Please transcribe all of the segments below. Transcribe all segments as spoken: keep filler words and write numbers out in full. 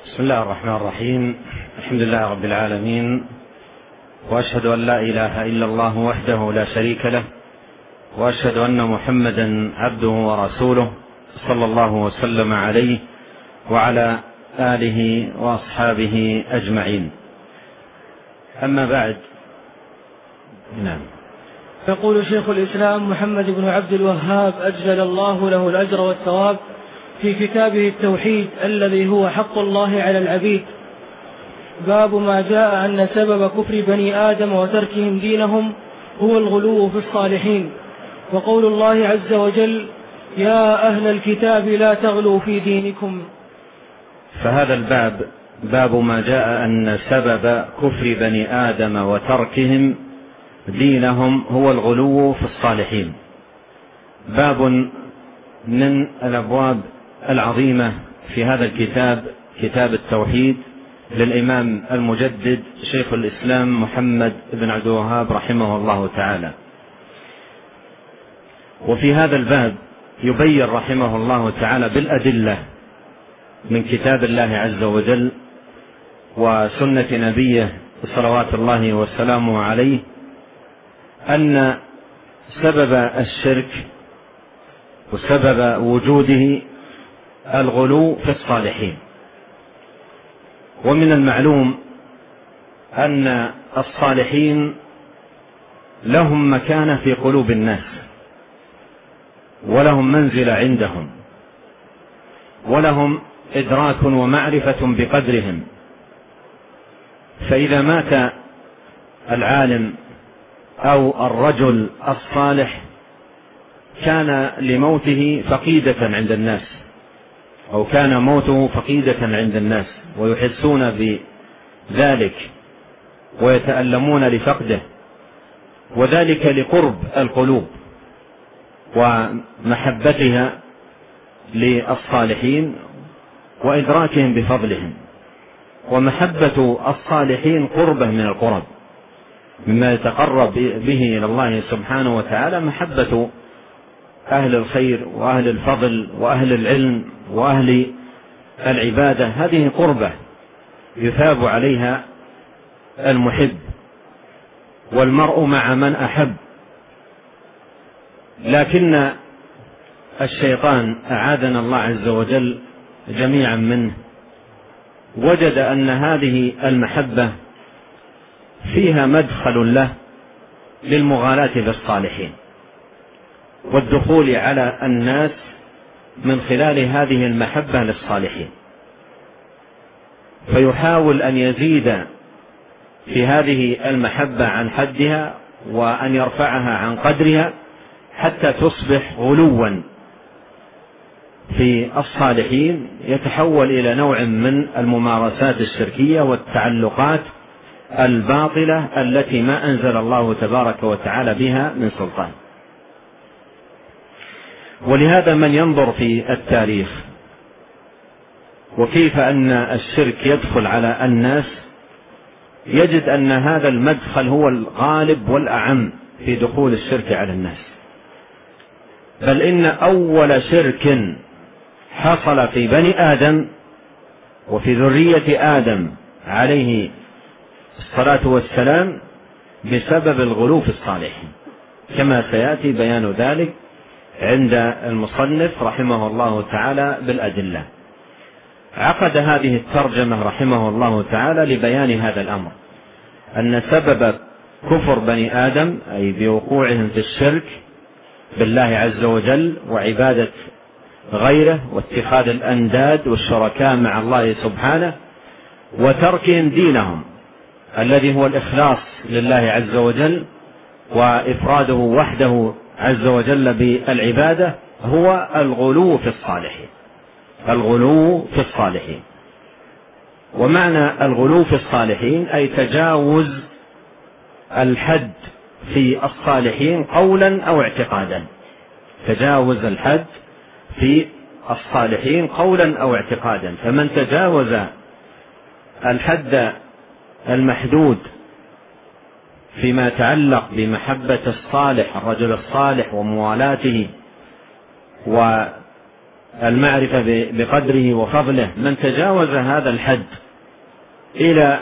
بسم الله الرحمن الرحيم. الحمد لله رب العالمين، وأشهد أن لا إله إلا الله وحده لا شريك له، وأشهد أن محمدا عبده ورسوله صلى الله وسلم عليه وعلى آله وأصحابه أجمعين. أما بعد، نعم. يقول شيخ الإسلام محمد بن عبد الوهاب أجزل الله له الأجر والثواب في كتابه التوحيد الذي هو حق الله على العبيد: باب ما جاء أن سبب كفر بني آدم وتركهم دينهم هو الغلو في الصالحين، وقول الله عز وجل: يا أهل الكتاب لا تغلوا في دينكم. فهذا الباب باب ما جاء أن سبب كفر بني آدم وتركهم دينهم هو الغلو في الصالحين. باب من الأبواب العظيمة في هذا الكتاب، كتاب التوحيد للإمام المجدد شيخ الإسلام محمد بن عبد الوهاب رحمه الله تعالى. وفي هذا الباب يبين رحمه الله تعالى بالأدلة من كتاب الله عز وجل وسنة نبيه صلوات الله وسلامه عليه أن سبب الشرك وسبب وجوده الغلو في الصالحين. ومن المعلوم أن الصالحين لهم مكانة في قلوب الناس، ولهم منزلة عندهم، ولهم إدراك ومعرفة بقدرهم. فإذا مات العالم أو الرجل الصالح كان لموته فقيدة عند الناس، أو كان موته فقيدة عند الناس، ويحسون بذلك ويتألمون لفقده، وذلك لقرب القلوب ومحبتها للصالحين وإدراكهم بفضلهم. ومحبة الصالحين قربة من القرب، مما يتقرب به إلى الله سبحانه وتعالى محبة أهل الخير وأهل الفضل وأهل العلم وأهل العبادة. هذه قربة يثاب عليها المحب، والمرء مع من أحب. لكن الشيطان أعاذنا الله عز وجل جميعا منه وجد أن هذه المحبة فيها مدخل له للمغالاة بالصالحين والدخول على الناس من خلال هذه المحبة للصالحين، فيحاول أن يزيد في هذه المحبة عن حدها وأن يرفعها عن قدرها حتى تصبح غلوا في الصالحين، يتحول إلى نوع من الممارسات الشركية والتعلقات الباطلة التي ما أنزل الله تبارك وتعالى بها من سلطان. ولهذا من ينظر في التاريخ وكيف أن الشرك يدخل على الناس يجد أن هذا المدخل هو الغالب والأعم في دخول الشرك على الناس. بل إن أول شرك حصل في بني آدم وفي ذرية آدم عليه الصلاة والسلام بسبب الغلو في الصالحين، كما سيأتي بيان ذلك عند المصنف رحمه الله تعالى بالأدلة. عقد هذه الترجمة رحمه الله تعالى لبيان هذا الأمر، أن سبب كفر بني آدم أي بوقوعهم في الشرك بالله عز وجل وعبادة غيره واتخاذ الأنداد والشركاء مع الله سبحانه وتركهم دينهم الذي هو الإخلاص لله عز وجل وإفراده وحده عز وجل بالعبادة، هو الغلو في الصالحين. الغلو في الصالحين، ومعنى الغلو في الصالحين أي تجاوز الحد في الصالحين قولا أو اعتقادا. تجاوز الحد في الصالحين قولا أو اعتقادا. فمن تجاوز الحد المحدود فيما يتعلق بمحبة الصالح الرجل الصالح وموالاته المعرفة بقدره وفضله، من تجاوز هذا الحد إلى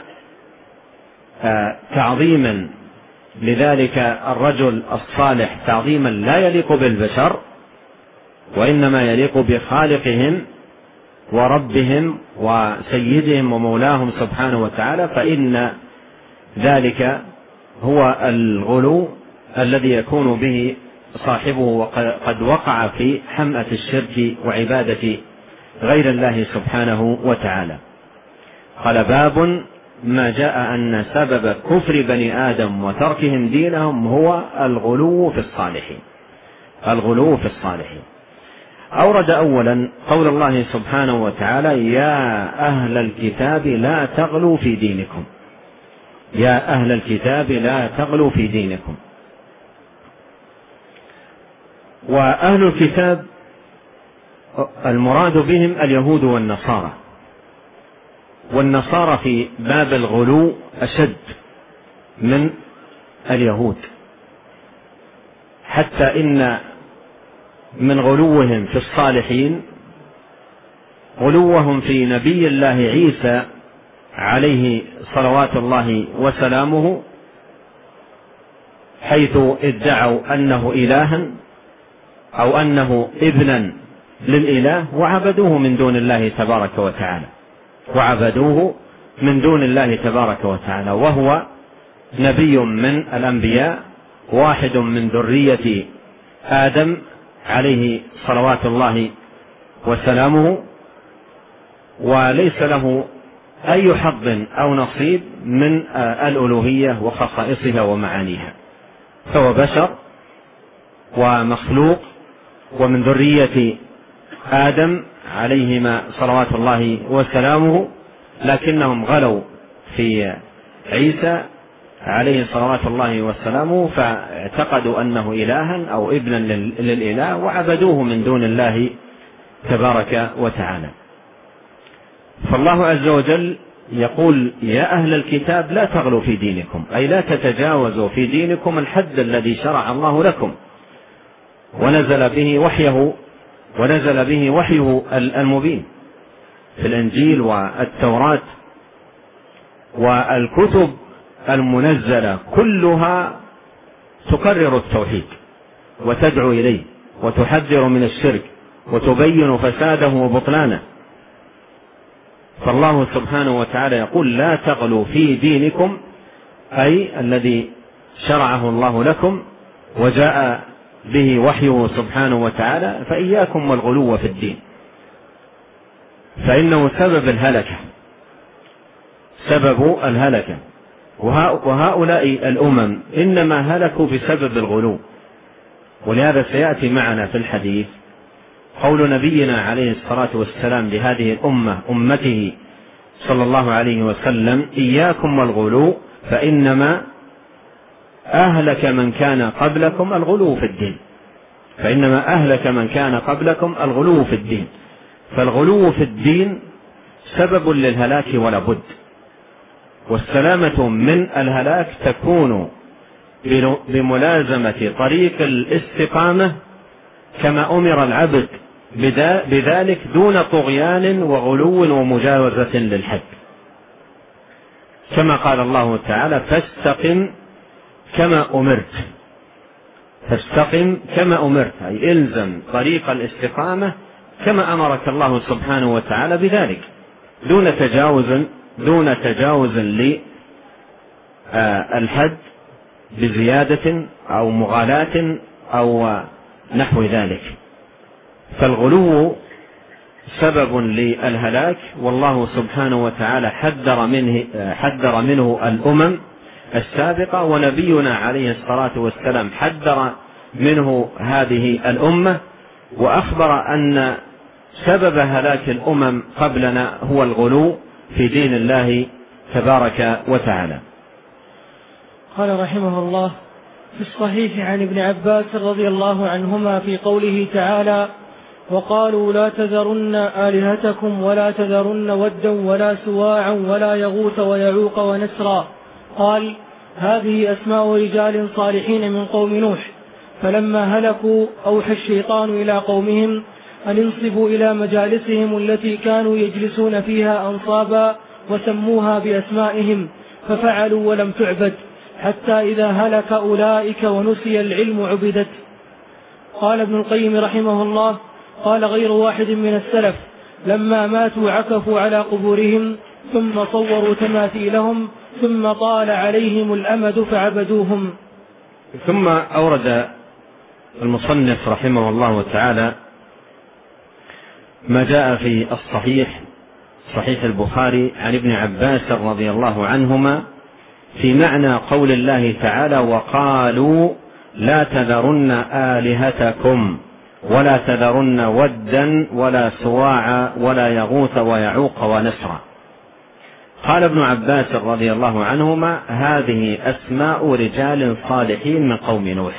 تعظيما لذلك الرجل الصالح تعظيما لا يليق بالبشر وإنما يليق بخالقهم وربهم وسيدهم ومولاهم سبحانه وتعالى، فإن ذلك هو الغلو الذي يكون به صاحبه وقد وقع في حمأة الشرك وعبادة غير الله سبحانه وتعالى. قال: باب ما جاء أن سبب كفر بني آدم وتركهم دينهم هو الغلو في الصالحين. الغلو في الصالحين. أورد أولا قول الله سبحانه وتعالى: يا أهل الكتاب لا تغلوا في دينكم. يا أهل الكتاب لا تغلوا في دينكم. وأهل الكتاب المراد بهم اليهود والنصارى، والنصارى في باب الغلو أشد من اليهود، حتى إن من غلوهم في الصالحين غلوهم في نبي الله عيسى عليه صلوات الله وسلامه، حيث ادعوا أنه إلها أو أنه ابنا للإله وعبدوه من دون الله تبارك وتعالى وعبدوه من دون الله تبارك وتعالى وهو نبي من الأنبياء، واحد من ذرية آدم عليه صلوات الله وسلامه، وليس له أي حظ أو نصيب من الألوهية وخصائصها ومعانيها، فهو بشر ومخلوق ومن ذرية آدم عليهما صلوات الله وسلامه، لكنهم غلوا في عيسى عليه صلوات الله وسلامه فاعتقدوا أنه إلها أو ابنا للإله وعبدوه من دون الله تبارك وتعالى. فالله عز وجل يقول: يا أهل الكتاب لا تغلوا في دينكم، أي لا تتجاوزوا في دينكم الحد الذي شرع الله لكم ونزل به وحيه ونزل به وحيه المبين في الإنجيل والتوراة والكتب المنزلة كلها تقرر التوحيد وتدعو إليه وتحذر من الشرك وتبين فساده وبطلانه. فالله سبحانه وتعالى يقول: لا تغلوا في دينكم، أي الذي شرعه الله لكم وجاء به وحيه سبحانه وتعالى، فإياكم والغلو في الدين، فإنه سبب الهلكة سبب الهلكة وهؤلاء الأمم إنما هلكوا بسبب الغلو. ولهذا سيأتي معنا في الحديث قول نبينا عليه الصلاة والسلام لهذه الأمة أمته صلى الله عليه وسلم: إياكم والغلو فإنما أهلك من كان قبلكم الغلو في الدين فإنما أهلك من كان قبلكم الغلو في الدين. فالغلو في الدين سبب للهلاك ولا بد، والسلامة من الهلاك تكون بملازمة طريق الاستقامة كما أمر العبد بذلك دون طغيان وغلو ومجاوزة للحد، كما قال الله تعالى: فاستقم كما أمرت. فاستقم كما أمرت أي إلزم طريق الاستقامة كما أمرك الله سبحانه وتعالى بذلك دون تجاوز دون تجاوز للحد بزيادة أو مغالاة أو نحو ذلك. فالغلو سبب للهلاك، والله سبحانه وتعالى حذر منه حذر منه الأمم السابقة، ونبينا عليه الصلاة والسلام حذر منه هذه الأمة، وأخبر أن سبب هلاك الأمم قبلنا هو الغلو في دين الله تبارك وتعالى. قال رحمه الله: في الصحيح عن ابن عباس رضي الله عنهما في قوله تعالى: وقالوا لا تذرن آلهتكم ولا تذرن ودا ولا سواعا ولا يغوث ويعوق ونسرا، قال: هذه أسماء رجال صالحين من قوم نوح، فلما هلكوا أوحى الشيطان إلى قومهم أن انصبوا إلى مجالسهم التي كانوا يجلسون فيها أنصابا وسموها بأسمائهم، ففعلوا ولم تعبد، حتى إذا هلك أولئك ونسي العلم عبدت. قال ابن القيم رحمه الله: قال غير واحد من السلف: لما ماتوا عكفوا على قبورهم ثم صوروا تماثيلهم ثم طال عليهم الأمد فعبدوهم. ثم أورد المصنف رحمه الله تعالى ما جاء في الصحيح صحيح البخاري عن ابن عباس رضي الله عنهما في معنى قول الله تعالى: وقالوا لا تذرن آلهتكم ولا تذرن ودا ولا سواعا ولا يغوث ويعوق ونسرا. قال ابن عباس رضي الله عنهما: هذه أسماء رجال صالحين من قوم نوح.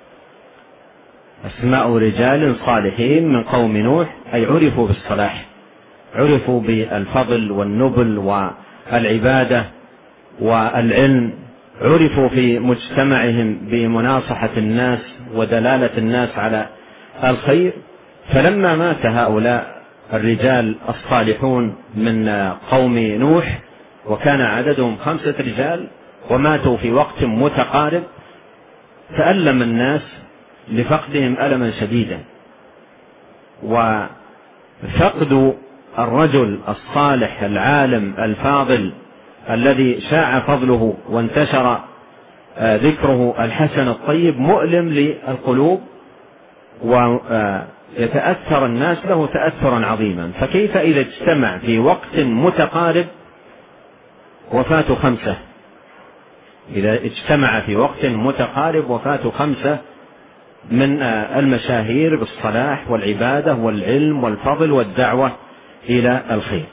أسماء رجال صالحين من قوم نوح، أي عرفوا بالصلاح، عرفوا بالفضل والنبل والعبادة والعلم، عرفوا في مجتمعهم بمناصحة الناس ودلالة الناس على الخير. فلما مات هؤلاء الرجال الصالحون من قوم نوح، وكان عددهم خمسة رجال وماتوا في وقت متقارب، تألم الناس لفقدهم ألما شديدا. وفقد الرجل الصالح العالم الفاضل الذي شاع فضله وانتشر ذكره الحسن الطيب مؤلم للقلوب، ويتأثر الناس له تأثرا عظيما. فكيف إذا اجتمع في وقت متقارب وفاة خمسة؟ إذا اجتمع في وقت متقارب وفاة خمسة من المشاهير بالصلاح والعبادة والعلم والفضل والدعوة إلى الخير.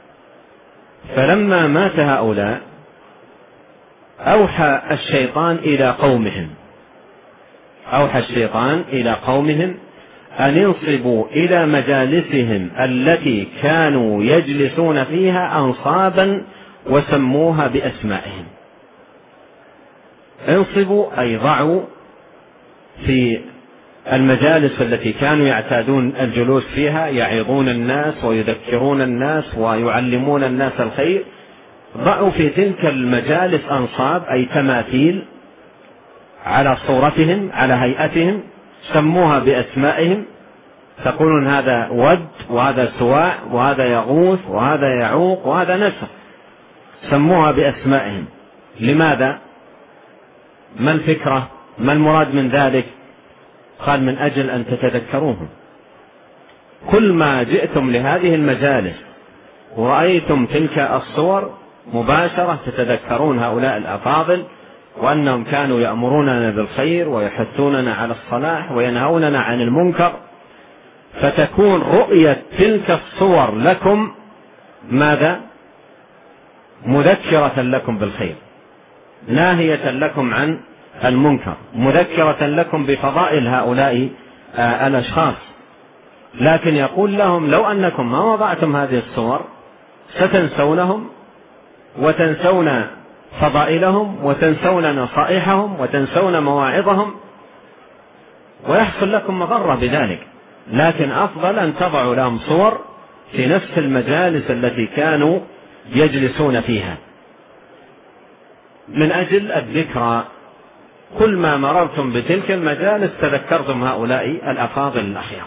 فلما مات هؤلاء أوحى الشيطان إلى قومهم أوحى الشيطان إلى قومهم أن ينصبوا إلى مجالسهم التي كانوا يجلسون فيها أنصابا وسموها بأسمائهم. انصبوا أي ضعوا في المجالس التي كانوا يعتادون الجلوس فيها، يعظون الناس ويذكرون الناس ويعلمون الناس الخير، ضعوا في تلك المجالس أنصاب أي تماثيل على صورتهم على هيئتهم، سموها بأسمائهم، تقولون هذا ود وهذا سواع وهذا يغوث وهذا يعوق وهذا نسر، سموها بأسمائهم. لماذا؟ ما الفكرة؟ ما المراد من ذلك؟ قال: من أجل أن تتذكروهم. كل ما جئتم لهذه المجالس ورأيتم تلك الصور مباشرة تتذكرون هؤلاء الأفاضل، وأنهم كانوا يأمروننا بالخير ويحثوننا على الصلاح وينهوننا عن المنكر، فتكون رؤية تلك الصور لكم ماذا؟ مذكرة لكم بالخير، ناهية لكم عن المنكر، مذكرة لكم بفضائل هؤلاء آه الأشخاص. لكن يقول لهم: لو أنكم ما وضعتم هذه الصور ستنسونهم وتنسون فضائلهم وتنسون نصائحهم وتنسون مواعظهم، ويحصل لكم مضرة بذلك. لكن أفضل أن تضعوا لهم صور في نفس المجالس التي كانوا يجلسون فيها من أجل الذكرى. كل ما مررتم بتلك المجالس تذكرتم هؤلاء الأفاضل الأخيار.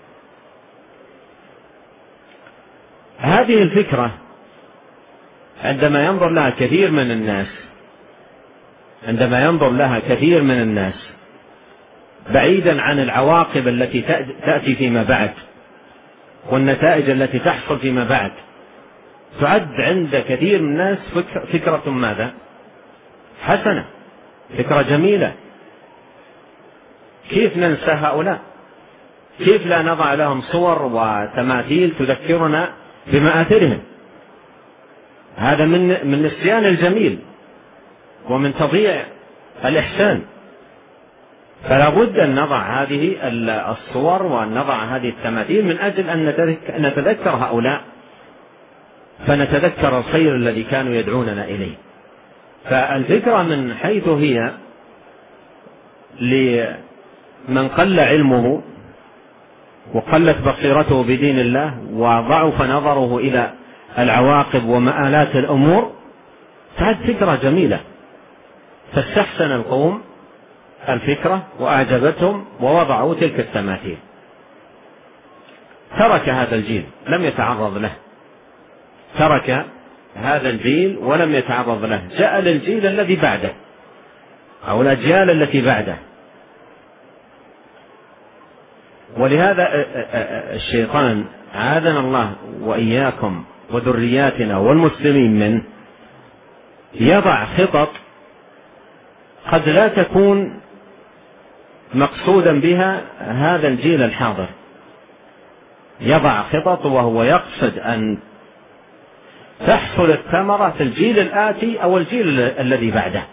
هذه الفكرة عندما ينظر لها كثير من الناس عندما ينظر لها كثير من الناس بعيدا عن العواقب التي تأتي فيما بعد والنتائج التي تحصل فيما بعد، تعد عند كثير من الناس فكرة ماذا؟ حسنة، فكرة جميلة. كيف ننسى هؤلاء؟ كيف لا نضع لهم صور وتماثيل تذكرنا بمآثرهم؟ هذا من من نسيان الجميل ومن تضييع الإحسان. فلا بد أن نضع هذه الصور وأن نضع هذه التماثيل من أجل أن نتذكر هؤلاء، فنتذكر الخير الذي كانوا يدعوننا إليه. فالفكرة من حيث هي لمن قل علمه وقلت بصيرته بدين الله وضعف نظره إلى العواقب ومآلات الأمور، فهذه فكرة جميلة، فاستحسن القوم الفكرة وأعجبتهم ووضعوا تلك التماثيل. ترك هذا الجيل لم يتعرض له، ترك هذا الجيل ولم يتعرض له، جاء للجيل الذي بعده أو الأجيال التي بعده. ولهذا الشيطان عاذنا الله وإياكم وذرياتنا والمسلمين منه يضع خطط قد لا تكون مقصودا بها هذا الجيل الحاضر، يضع خطط وهو يقصد أن تحصل الثمرة في الجيل الآتي أو الجيل الذي بعده.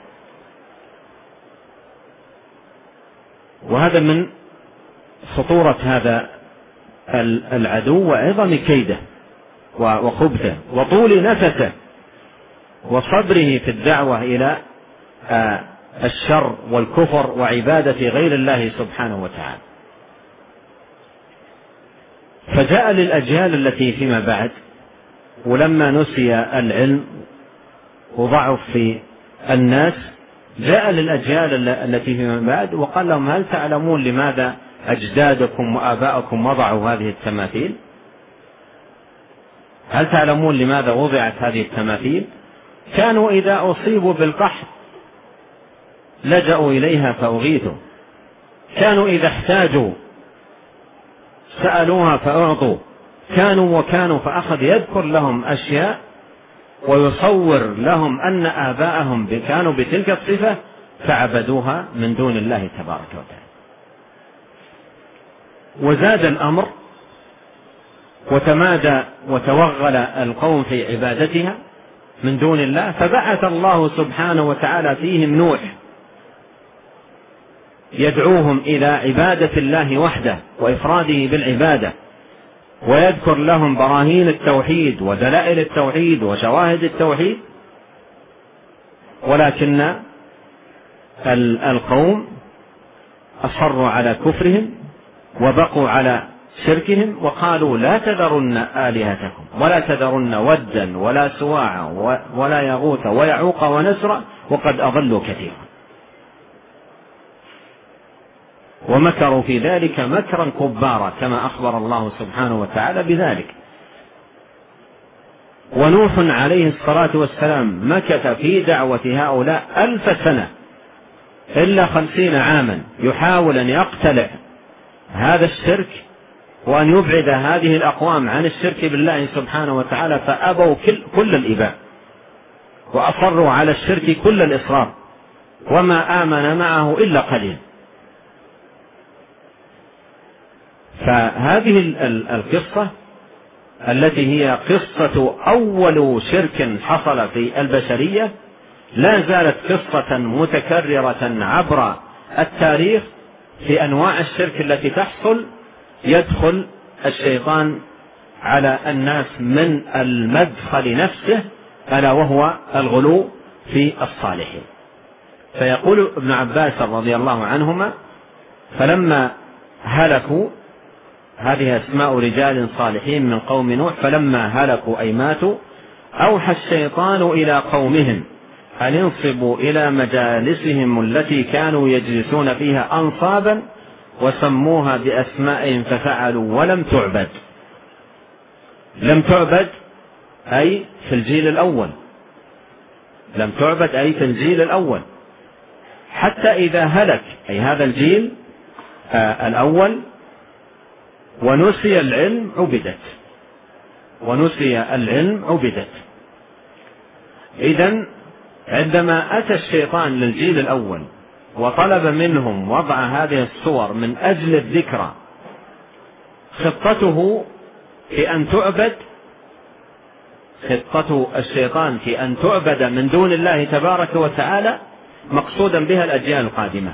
وهذا من خطورة هذا العدو وعظم كيده وخبثه وطول نفسه وصبره في الدعوة إلى الشر والكفر وعبادة غير الله سبحانه وتعالى. فجاء للأجيال التي فيما بعد، ولما نسي العلم وضعف في الناس جاء للأجيال التي فيما بعد وقال لهم: هل تعلمون لماذا أجدادكم وآباءكم وضعوا هذه التماثيل؟ هل تعلمون لماذا وضعت هذه التماثيل؟ كانوا إذا أصيبوا بالقحط لجأوا إليها فأغيثوا، كانوا إذا احتاجوا سألوها فأعطوا، كانوا وكانوا، فأخذ يذكر لهم أشياء ويصور لهم أن آباءهم كانوا بتلك الصفة فعبدوها من دون الله تبارك وتعالى. وزاد الأمر وتمادى وتوغل القوم في عبادتها من دون الله، فبعث الله سبحانه وتعالى فيهم نوح يدعوهم إلى عبادة الله وحده وإفراده بالعبادة، ويذكر لهم براهين التوحيد ودلائل التوحيد وشواهد التوحيد. ولكن القوم أصروا على كفرهم وبقوا على شركهم وقالوا: لا تذرن آلهتكم ولا تذرن ودا ولا سواعا ولا يغوث ويعوق ونسرا وقد أضلوا كثيرا. ومكروا في ذلك مكرا كبارا كما أخبر الله سبحانه وتعالى بذلك. ونوح عليه الصلاة والسلام مكث في دعوة هؤلاء ألف سنة إلا خمسين عاما يحاول أن يقتلع هذا الشرك وأن يبعد هذه الأقوام عن الشرك بالله سبحانه وتعالى، فأبوا كل الإباء وأصروا على الشرك كل الإصرار، وما آمن معه إلا قليل. فهذه القصة التي هي قصة أول شرك حصل في البشرية لا زالت قصة متكررة عبر التاريخ في أنواع الشرك التي تحصل. يدخل الشيطان على الناس من المدخل نفسه ألا وهو الغلو في الصالحين. فيقول ابن عباس رضي الله عنهما: فلما هلكوا، هذه أسماء رجال صالحين من قوم نوح، فلما هلكوا أي ماتوا أوحى الشيطان إلى قومهم أن ينصبوا إلى مجالسهم التي كانوا يجلسون فيها أنصابا وسموها بأسمائهم ففعلوا ولم تعبد. لم تعبد أي في الجيل الأول، لم تعبد أي في الجيل الأول، حتى إذا هلك أي هذا الجيل آه الأول ونسي العلم عبدت، ونسي العلم عبدت. إذن عندما أتى الشيطان للجيل الأول وطلب منهم وضع هذه الصور من أجل الذكرى، خطته في أن تعبد، خطة الشيطان في أن تعبد من دون الله تبارك وتعالى مقصودا بها الأجيال القادمة.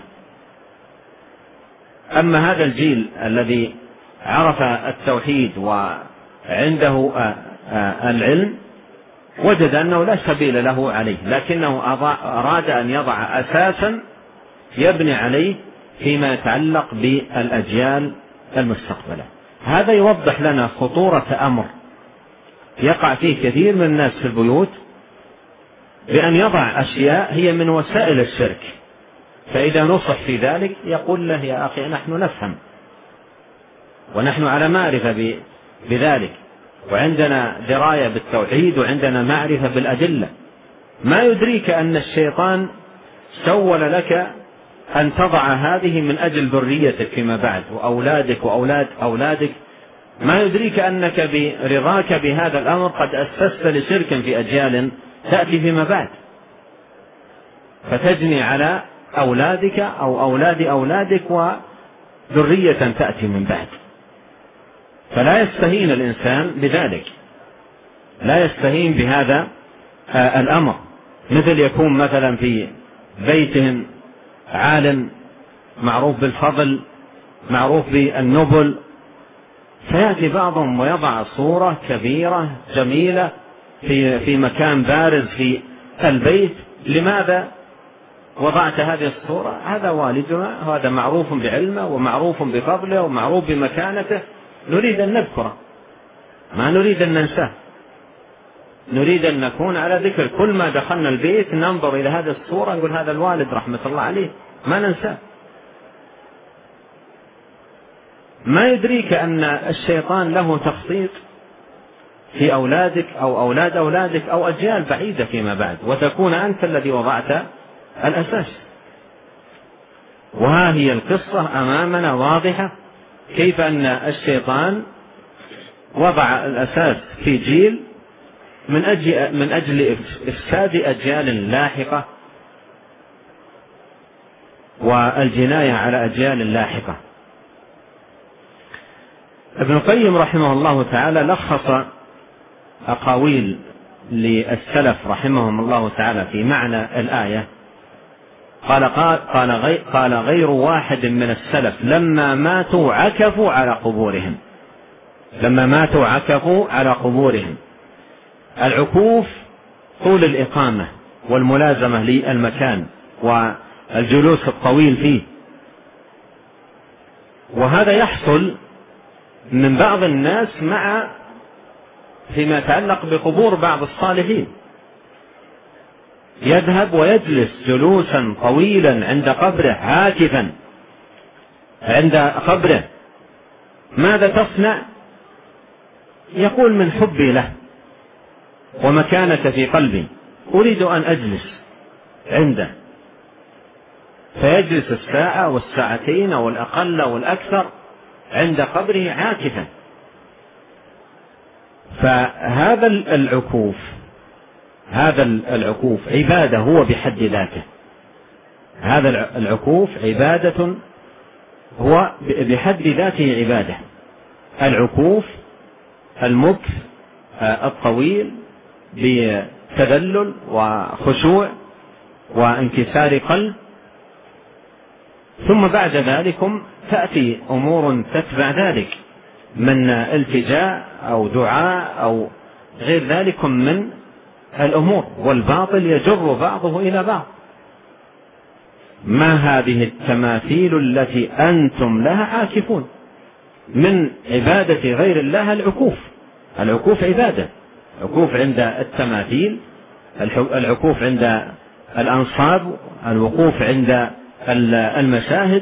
أما هذا الجيل الذي عرف التوحيد وعنده العلم وجد أنه لا سبيل له عليه، لكنه أراد أن يضع أساسا يبني عليه فيما يتعلق بالأجيال المستقبلة. هذا يوضح لنا خطورة أمر يقع فيه كثير من الناس في البيوت، بأن يضع أشياء هي من وسائل الشرك، فإذا نصح في ذلك يقول له يا أخي نحن نفهم ونحن على معرفة بذلك، وعندنا دراية بالتوحيد وعندنا معرفة بالأدلة. ما يدريك أن الشيطان سول لك أن تضع هذه من أجل ذريتك فيما بعد وأولادك وأولاد أولادك. ما يدريك أنك برضاك بهذا الأمر قد أسست لشرك في أجيال تأتي فيما بعد، فتجني على أولادك أو أولاد أولادك وذرية تأتي من بعد. فلا يستهين الإنسان بذلك، لا يستهين بهذا الأمر. مثل يكون مثلا في بيتهم عالم معروف بالفضل معروف بالنبل، فيأتي بعضهم ويضع صورة كبيرة جميلة في في مكان بارز في البيت. لماذا وضعت هذه الصورة؟ هذا والدنا، هذا معروف بعلمه ومعروف بفضله ومعروف بمكانته، نريد أن نذكره، ما نريد أن ننساه، نريد أن نكون على ذكر. كل ما دخلنا البيت ننظر إلى هذه الصورة نقول هذا الوالد رحمة الله عليه، ما ننساه. ما يدريك أن الشيطان له تخطيط في أولادك أو أولاد أولادك أو أجيال بعيدة فيما بعد، وتكون أنت الذي وضعت الأساس. وها هي القصة أمامنا واضحة، كيف أن الشيطان وضع الأساس في جيل من أجل, من أجل إفساد أجيال لاحقة والجناية على أجيال لاحقة. ابن القيم رحمه الله تعالى لخص أقاويل للسلف رحمهم الله تعالى في معنى الآية. قال, قال, قال, غير, قال غير واحد من السلف لما ماتوا عكفوا على قبورهم، لما ماتوا عكفوا على قبورهم. العكوف طول الإقامة والملازمة للمكان والجلوس الطويل فيه، وهذا يحصل من بعض الناس مع فيما يتعلق بقبور بعض الصالحين، يذهب ويجلس جلوسا طويلا عند قبره عاكفا عند قبره. ماذا تصنع؟ يقول من حبي له ومكانة في قلبي أريد أن أجلس عنده، فيجلس الساعة والساعتين أو الأقل أو الأكثر عند قبره عاكفا. فهذا العكوف هذا العكوف عبادة هو بحد ذاته، هذا العكوف عبادة هو بحد ذاته عبادة. العكوف المكث الطويل بتذلل وخشوع وانكسار قلب، ثم بعد ذلك تأتي أمور تتبع ذلك من التجاء أو دعاء أو غير ذلك من الأمور، والباطل يجر بعضه إلى بعض. ما هذه التماثيل التي أنتم لها عاكفون؟ من عبادة غير الله العكوف. العكوف عبادة، العكوف عند التماثيل، العكوف عند الأنصاب، الوقوف عند المشاهد،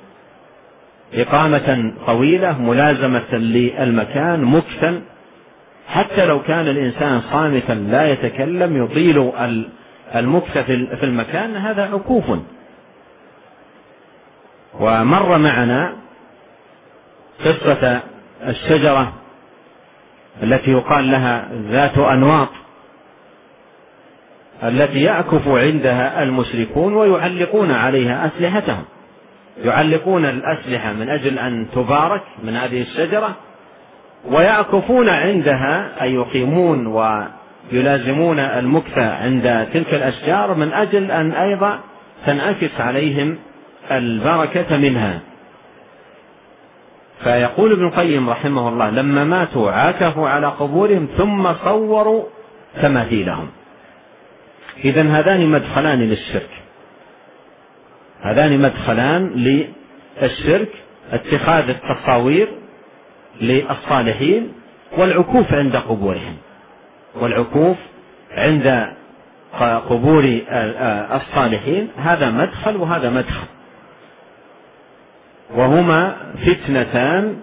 إقامة طويلة، ملازمة للمكان، مكثا. حتى لو كان الإنسان صامتا لا يتكلم يطيل المكث في المكان، هذا عكوف. ومر معنا قصة الشجرة التي يقال لها ذات أنواط، التي يعكف عندها المشركون ويعلقون عليها أسلحتهم، يعلقون الأسلحة من أجل أن تبارك من هذه الشجرة، ويعكفون عندها أي يقيمون ويلازمون المكث عند تلك الأشجار من أجل أن أيضا تنعكس عليهم البركة منها. فيقول ابن القيم رحمه الله لما ماتوا عاكفوا على قبورهم ثم صوروا تماثيلهم. إذن هذان مدخلان للشرك، هذان مدخلان للشرك، اتخاذ التصاوير للصالحين والعكوف عند قبورهم، والعكوف عند قبور الصالحين هذا مدخل وهذا مدخل، وهما فتنتان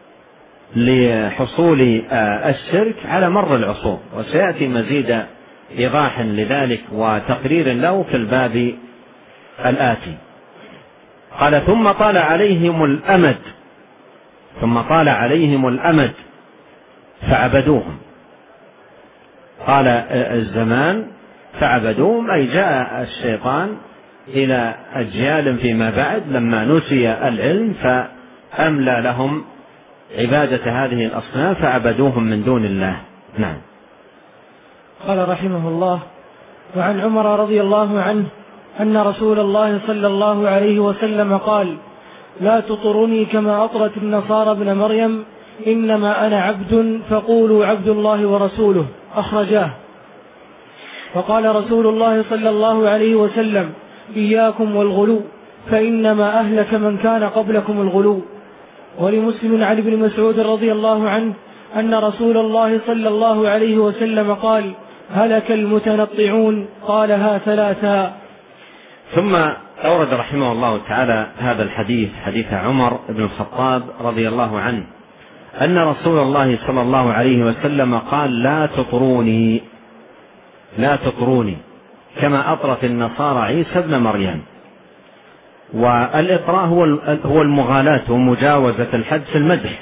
لحصول الشرك على مر العصور، وسيأتي مزيد إيضاح لذلك وتقرير له في الباب الآتي. قال ثم طال عليهم الأمد ثم طال عليهم الأمد فعبدوهم. قال الزمان فعبدوهم، أي جاء الشيطان إلى أجيال فيما بعد لما نسي العلم فأملى لهم عبادة هذه الأصنام فعبدوهم من دون الله. نعم. قال رحمه الله: وعن عمر رضي الله عنه أن رسول الله صلى الله عليه وسلم قال: لا تطرني كما أطرت النصارى ابن مريم، إنما أنا عبد فقولوا عبد الله ورسوله. أخرجاه. وقال رسول الله صلى الله عليه وسلم: إياكم والغلو فإنما أهلك من كان قبلكم الغلو. ولمسلم عن ابن مسعود رضي الله عنه أن رسول الله صلى الله عليه وسلم قال: هلك المتنطعون، قالها ثلاثا. ثم أورد رحمه الله تعالى هذا الحديث، حديث عمر بن الخطاب رضي الله عنه أن رسول الله صلى الله عليه وسلم قال: لا تطروني لا تطروني كما أطرت النصارى عيسى ابن مريم. والإطراء هو المغالاة ومجاوزة الحد في المدح،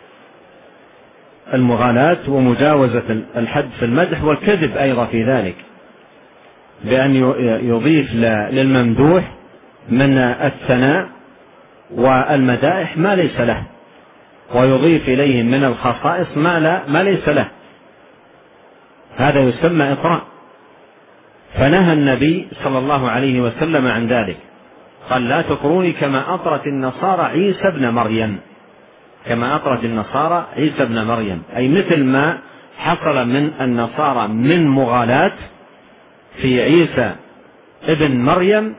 المغالاة ومجاوزة الحد في المدح، والكذب أيضا في ذلك، بأن يضيف للممدوح من الثناء والمدائح ما ليس له، ويضيف إليه من الخصائص ما, لا ما ليس له، هذا يسمى إطراء. فنهى النبي صلى الله عليه وسلم عن ذلك، قال: لا تطروني كما أطرت النصارى عيسى ابن مريم، كما أطرت النصارى عيسى ابن مريم، أي مثل ما حصل من النصارى من مغالاة في عيسى ابن مريم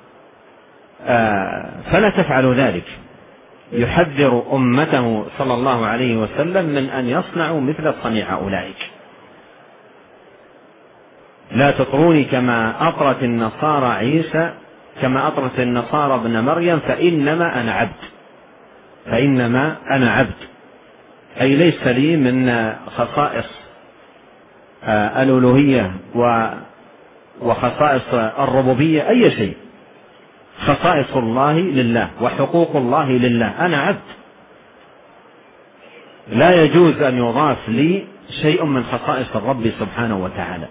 فلا تفعلوا ذلك. يحذر أمته صلى الله عليه وسلم من أن يصنعوا مثل صنيع أولئك. لا تطروني كما أطرت النصارى عيسى كما أطرت النصارى ابن مريم فإنما أنا عبد فإنما أنا عبد أي ليس لي من خصائص الألوهية وخصائص الربوبية أي شيء، خصائص الله لله وحقوق الله لله، أنا عبد، لا يجوز أن يضاف لي شيء من خصائص الرب سبحانه وتعالى.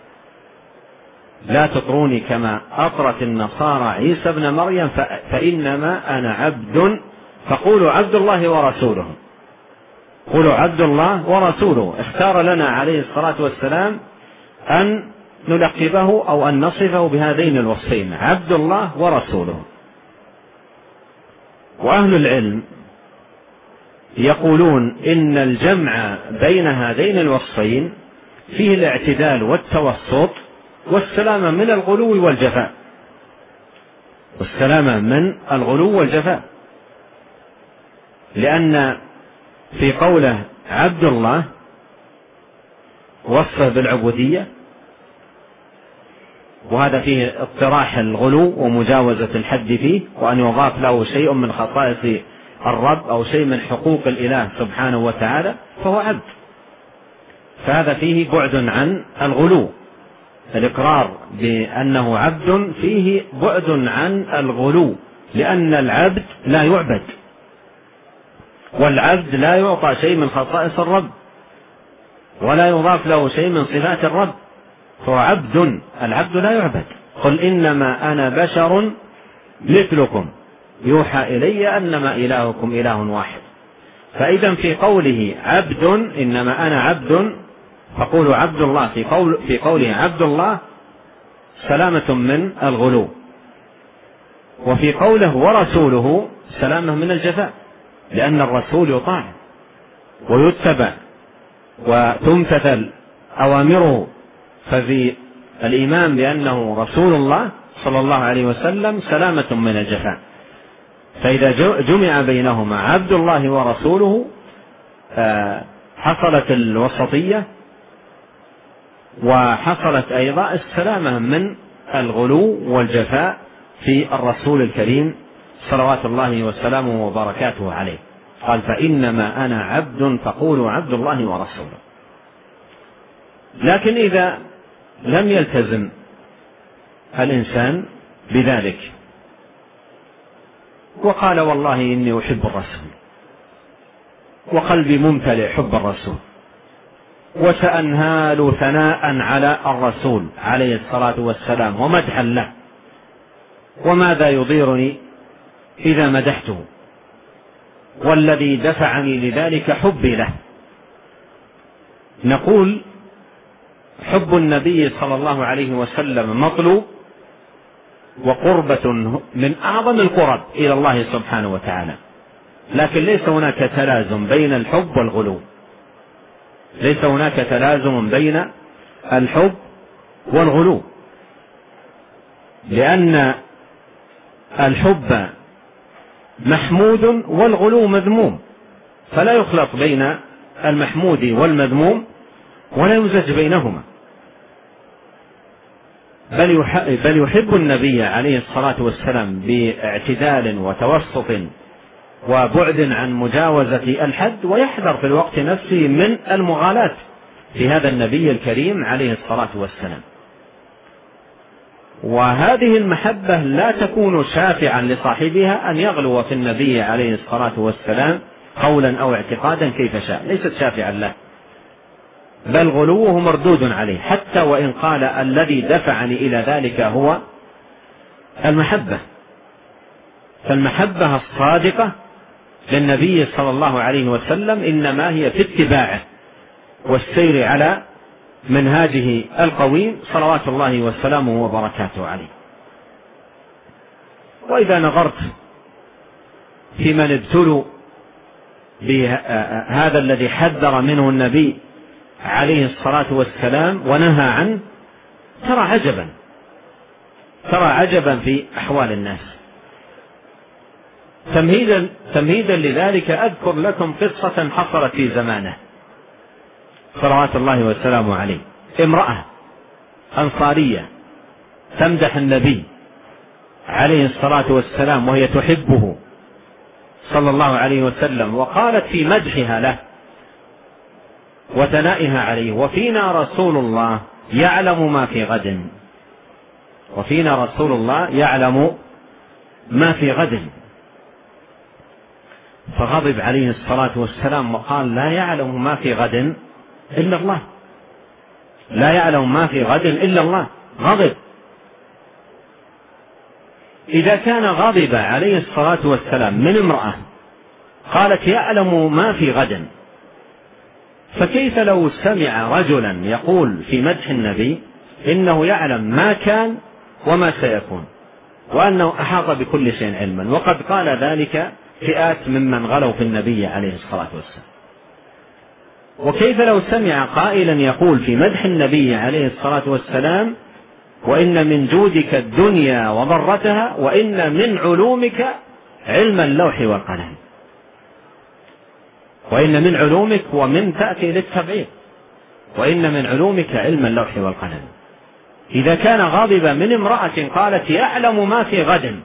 لا تطروني كما أطرت النصارى عيسى ابن مريم فإنما أنا عبد فقولوا عبد الله ورسوله، قولوا عبد الله ورسوله. اختار لنا عليه الصلاة والسلام أن نلقبه أو أن نصفه بهذين الوصفين، عبد الله ورسوله. وأهل العلم يقولون إن الجمع بين هذين الوصفين فيه الاعتدال والتوسط والسلامة من الغلو والجفاء، والسلامة من الغلو والجفاء، لأن في قوله عبد الله وصفه بالعبودية، وهذا فيه اقتراح الغلو ومجاوزة الحد فيه، وأن يضاف له شيء من خصائص الرب أو شيء من حقوق الإله سبحانه وتعالى فهو عبد، فهذا فيه بعد عن الغلو. الإقرار بأنه عبد فيه بعد عن الغلو، لأن العبد لا يعبد، والعبد لا يعطى شيء من خصائص الرب ولا يضاف له شيء من صفات الرب، فهو عبد، العبد لا يعبد. قل إنما أنا بشر مثلكم يوحى إلي أنما إلهكم إله واحد. فإذا في قوله عبد إنما أنا عبد فقولوا عبد الله، في, قول في قوله عبد الله سلامة من الغلو، وفي قوله ورسوله سلامة من الجفاء، لأن الرسول يطاع ويتبع وتمتثل أوامره، ففي الإيمان بأنه رسول الله صلى الله عليه وسلم سلامة من الجفاء. فإذا جمع بينهما عبد الله ورسوله حصلت الوسطية، وحصلت أيضا السلامة من الغلو والجفاء في الرسول الكريم صلوات الله وسلامه وبركاته عليه. قال: فإنما أنا عبد فقولوا عبد الله ورسوله. لكن إذا لم يلتزم الإنسان بذلك وقال: والله إني أحب الرسول وقلبي ممتلئ حب الرسول، وسأنهال ثناء على الرسول عليه الصلاة والسلام ومدحا له، وماذا يضيرني إذا مدحته، والذي دفعني لذلك حبي له. نقول: حب النبي صلى الله عليه وسلم مطلوب وقربة من أعظم القرب إلى الله سبحانه وتعالى، لكن ليس هناك تلازم بين الحب والغلو، ليس هناك تلازم بين الحب والغلو، لأن الحب محمود والغلو مذموم، فلا يخلط بين المحمود والمذموم ولا يمزج بينهما، بل يحب النبي عليه الصلاة والسلام باعتدال وتوسط وبعد عن مجاوزة الحد، ويحذر في الوقت نفسه من المغالاة في هذا النبي الكريم عليه الصلاة والسلام. وهذه المحبة لا تكون شافعا لصاحبها أن يغلو في النبي عليه الصلاة والسلام قولا أو اعتقادا كيف شاء، ليست شافعا له، بل غلوه مردود عليه، حتى وإن قال: الذي دفعني إلى ذلك هو المحبة. فالمحبة الصادقة للنبي صلى الله عليه وسلم إنما هي في اتباعه والسير على منهاجه القويم صلوات الله وسلامه وبركاته عليه. وإذا نظرت في من ابتلوا بهذا الذي حذر منه النبي عليه الصلاة والسلام ونهى عنه، ترى عجبا ترى عجبا في أحوال الناس. تمهيدا, تمهيدا لذلك أذكر لكم قصة حصلت في زمانه صلوات الله وسلامه عليه. امرأة أنصارية تمدح النبي عليه الصلاة والسلام وهي تحبه صلى الله عليه وسلم، وقالت في مدحها له وثنائها عليه: وفينا رسول الله يعلم ما في غد، وفينا رسول الله يعلم ما في غد. فغضب عليه الصلاة والسلام وقال: لا يعلم ما في غد إلا الله، لا يعلم ما في غد إلا الله. غضب. إذا كان غضب عليه الصلاة والسلام من امرأة قالت يعلم ما في غد، فكيف لو سمع رجلا يقول في مدح النبي إنه يعلم ما كان وما سيكون، وأنه أحاط بكل شيء علما، وقد قال ذلك فئات ممن غلوا في النبي عليه الصلاة والسلام. وكيف لو سمع قائلا يقول في مدح النبي عليه الصلاة والسلام: وإن من جودك الدنيا وضرتها، وإن من علومك علم اللوح والقلم. وإن من علومك، ومن تأتي للتبعيض، وإن من علومك علم اللوح والقلم. إذا كان غاضبا من امرأة قالت يعلم ما في غد،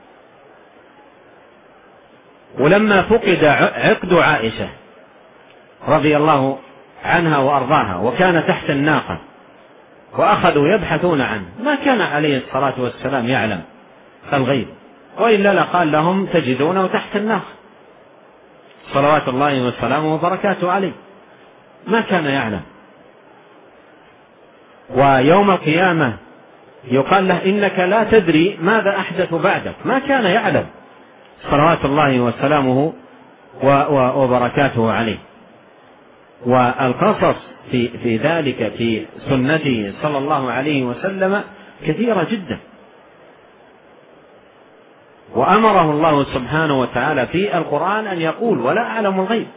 ولما فقد عقد عائشة رضي الله عنها وأرضاها وكان تحت الناقة وأخذوا يبحثون عنه، ما كان عليه الصلاة والسلام يعلم الغيب، وإلا لقال لهم تجدونه تحت الناقة صلوات الله وسلامه وبركاته عليه. ما كان يعلم. ويوم القيامة يقال له: إنك لا تدري ماذا أحدث بعدك. ما كان يعلم صلوات الله وسلامه وبركاته عليه. والقصص في, في ذلك في سنته صلى الله عليه وسلم كثيرة جدا، وأمره الله سبحانه وتعالى في القرآن أن يقول: ولا أعلم الغيب.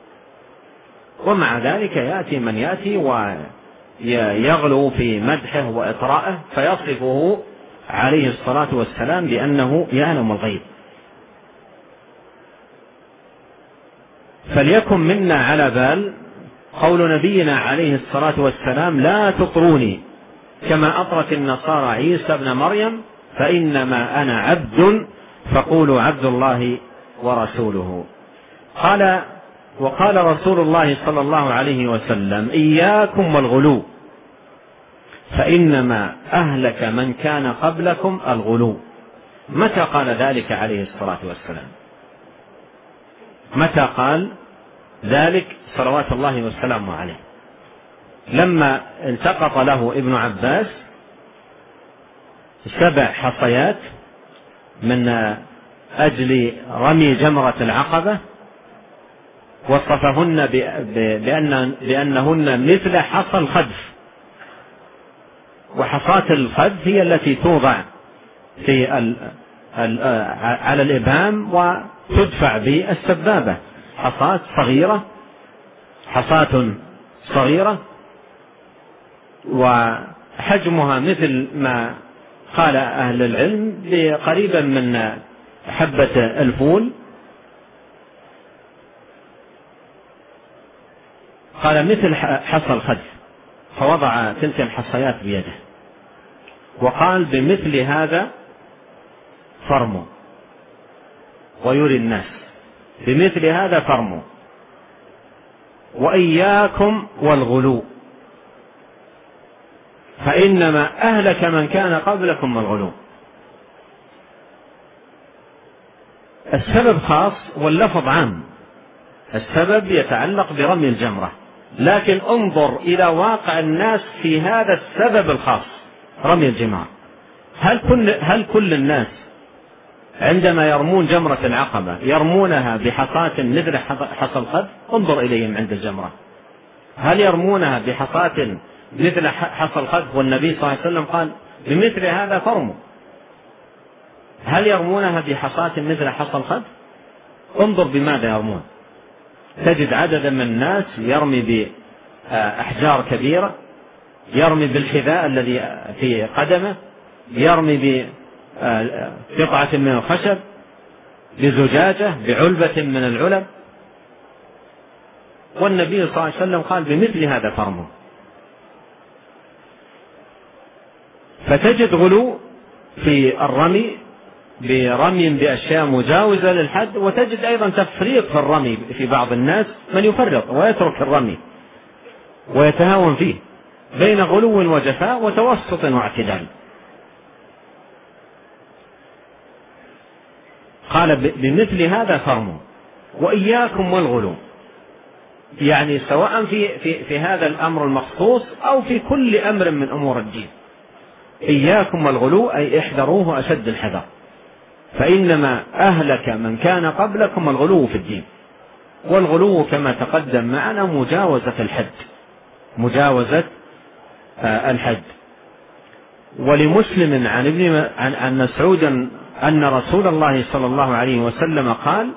ومع ذلك يأتي من يأتي ويغلو في مدحه وإطراءه فيصفه عليه الصلاة والسلام بأنه يعلم الغيب. فليكن منا على بال قول نبينا عليه الصلاة والسلام: لا تطروني كما أطرت النصارى عيسى بن مريم، فإنما أنا عبد فقولوا عبد الله ورسوله. قال وقال رسول الله صلى الله عليه وسلم: إياكم والغلو، فإنما أهلك من كان قبلكم الغلو. متى قال ذلك عليه الصلاة والسلام؟ متى قال ذلك صلوات الله وسلامه عليه؟ لما التقط له ابن عباس سبع حصيات من أجل رمي جمرة العقبة، وصفهن بأن بأنهن مثل حصى الخذف، وحصاة الخذف هي التي توضع في ال ال على الإبهام وتدفع بالسبابة، حصاة صغيرة حصاة صغيرة وحجمها مثل ما قال أهل العلم قريبا من حبة الفول، قال مثل حصى الخذف، فوضع تلك الحصيات بيده وقال: بمثل هذا فرموا، ويري الناس بمثل هذا فرموا، وإياكم والغلو، فإنما أهلك من كان قبلكم الغلو. السبب خاص واللفظ عام، السبب يتعلق برمي الجمرة، لكن انظر إلى واقع الناس في هذا السبب الخاص رمي الجمار. هل كل, هل كل الناس عندما يرمون جمرة العقبة يرمونها بحصاة مثل حصى الخذف؟ انظر إليهم عند الجمرة، هل يرمونها بحصاة مثل حصى الخذف والنبي صلى الله عليه وسلم قال: بمثل هذا فرموا؟ هل يرمونها بحصاة مثل حصى الخذف؟ انظر بماذا يرمون. تجد عددا من الناس يرمي بأحجار كبيرة، يرمي بالحذاء الذي في قدمه، يرمي بقطعة من الخشب، بزجاجة، بعلبة من العلب، والنبي صلى الله عليه وسلم قال: بمثل هذا فرموا. فتجد غلو في الرمي برمي بأشياء مجاوزة للحد، وتجد أيضا تفريط في الرمي في بعض الناس، من يفرط ويترك الرمي ويتهاون فيه، بين غلو وجفاء وتوسط واعتدال. قال: بمثل هذا فرموا، وإياكم والغلو، يعني سواء في, في, في هذا الأمر المخصوص أو في كل أمر من أمور الدين. إياكم والغلو أي احذروه أشد الحذر، فإنما أهلك من كان قبلكم الغلو في الدين. والغلو كما تقدم معنا مجاوزة الحد، مجاوزة الحد. ولمسلم عن ابن عن مسعود أن رسول الله صلى الله عليه وسلم قال: